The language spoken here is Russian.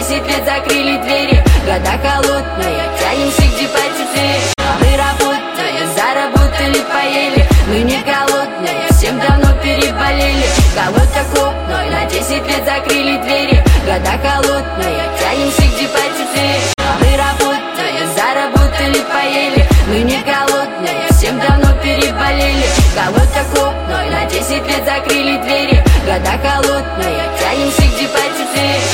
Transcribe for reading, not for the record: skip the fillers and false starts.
10 лет закрыли двери. Года холодные, тянемся где потеплее. Мы работали, заработали, поели. Мы не голодные, всем давно переболели. Кого-то хлопнули, на 10 лет закрыли двери. Года холодные, тянемся где потеплее. Мы работали, заработали, поели. Мы не голодные, всем давно переболели. Кого-то хлопнули, на 10 лет закрыли двери. Года холодные,